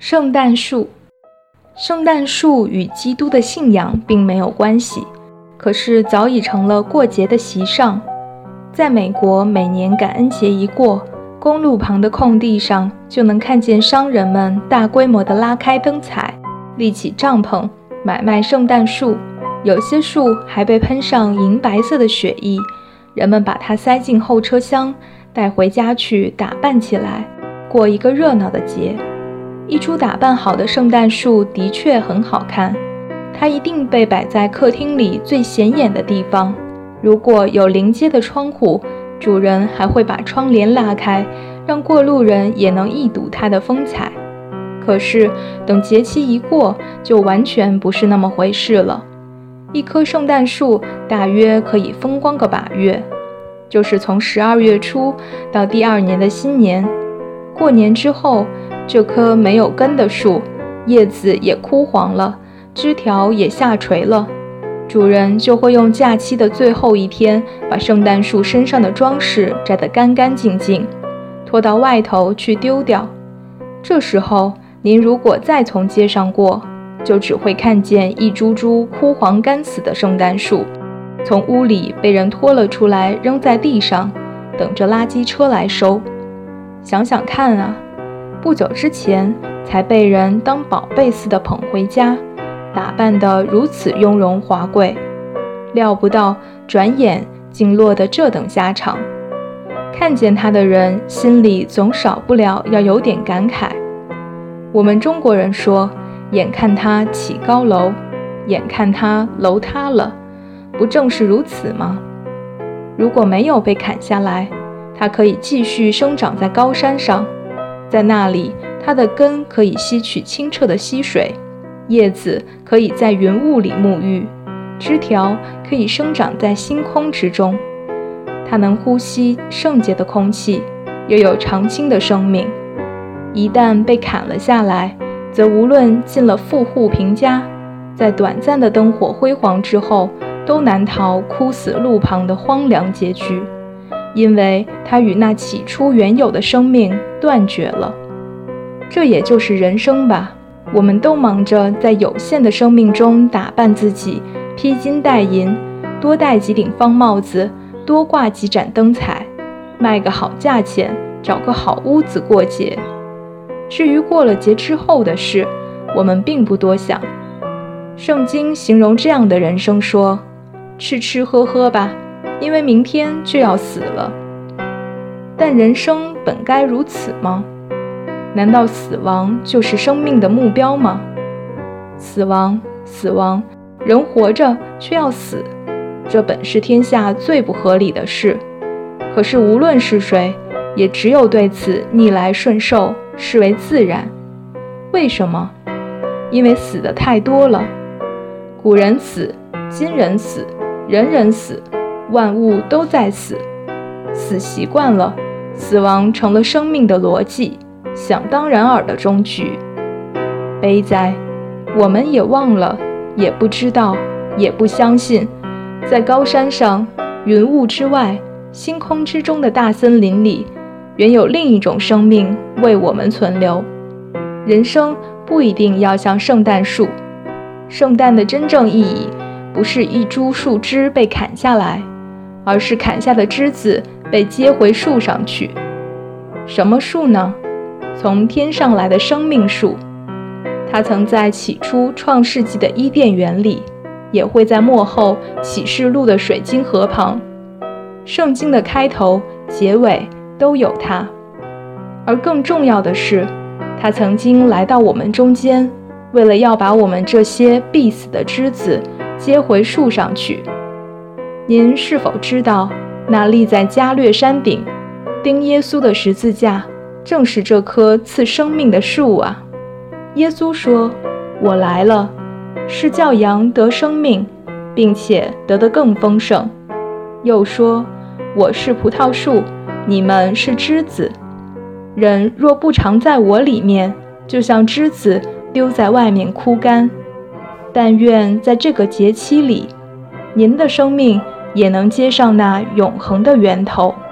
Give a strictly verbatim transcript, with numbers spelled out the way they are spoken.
圣诞树。圣诞树与基督的信仰并没有关系，可是早已成了过节的习尚。在美国，每年感恩节一过，公路旁的空地上就能看见商人们大规模地拉开灯彩，立起帐篷，买卖圣诞树。有些树还被喷上银白色的血液，人们把它塞进后车厢，带回家去打扮起来，过一个热闹的节。一株打扮好的圣诞树的确很好看，它一定被摆在客厅里最显眼的地方。如果有临街的窗户，主人还会把窗帘拉开，让过路人也能一睹它的风采。可是等节期一过，就完全不是那么回事了。一棵圣诞树大约可以风光个把月，就是从十二月初到第二年的新年。过年之后，这棵没有根的树，叶子也枯黄了，枝条也下垂了。主人就会用假期的最后一天，把圣诞树身上的装饰摘得干干净净，拖到外头去丢掉。这时候，您如果再从街上过，就只会看见一株株枯黄干死的圣诞树，从屋里被人拖了出来，扔在地上，等着垃圾车来收。想想看啊，不久之前才被人当宝贝似的捧回家，打扮得如此雍容华贵，料不到转眼竟落得这等下场。看见他的人心里总少不了要有点感慨。我们中国人说，眼看他起高楼，眼看他楼塌了，不正是如此吗？如果没有被砍下来，它可以继续生长在高山上，在那里，它的根可以吸取清澈的溪水，叶子可以在云雾里沐浴，枝条可以生长在星空之中。它能呼吸圣洁的空气，又有长青的生命。一旦被砍了下来，则无论进了富户贫家，在短暂的灯火辉煌之后，都难逃枯死路旁的荒凉结局，因为它与那起初原有的生命断绝了。这也就是人生吧，我们都忙着在有限的生命中打扮自己，披金戴银，多戴几顶方帽子，多挂几盏灯彩，卖个好价钱，找个好屋子过节。至于过了节之后的事，我们并不多想。圣经形容这样的人生说，吃吃喝喝吧，因为明天就要死了。但人生本该如此吗？难道死亡就是生命的目标吗？死亡，死亡，人活着却要死，这本是天下最不合理的事。可是无论是谁，也只有对此逆来顺受，视为自然。为什么？因为死的太多了。古人死，今人死，人人死，万物都在死。死习惯了，死亡成了生命的逻辑，想当然耳的终局。悲哉，我们也忘了，也不知道，也不相信，在高山上，云雾之外，星空之中的大森林里，原有另一种生命为我们存留。人生不一定要像圣诞树，圣诞的真正意义不是一株树枝被砍下来，而是砍下的枝子被接回树上去。什么树呢？从天上来的生命树。它曾在起初创世纪的伊甸园里，也会在末后启示录的水晶河旁。圣经的开头、结尾都有它。而更重要的是，它曾经来到我们中间，为了要把我们这些必死的枝子接回树上去。您是否知道，那立在加略山顶钉耶稣的十字架，正是这棵赐生命的树啊？耶稣说，我来了，是叫羊得生命，并且得得更丰盛。又说，我是葡萄树，你们是枝子。人若不常在我里面，就像枝子丢在外面枯干。但愿在这个节期里，您的生命也能接上那永恒的源头。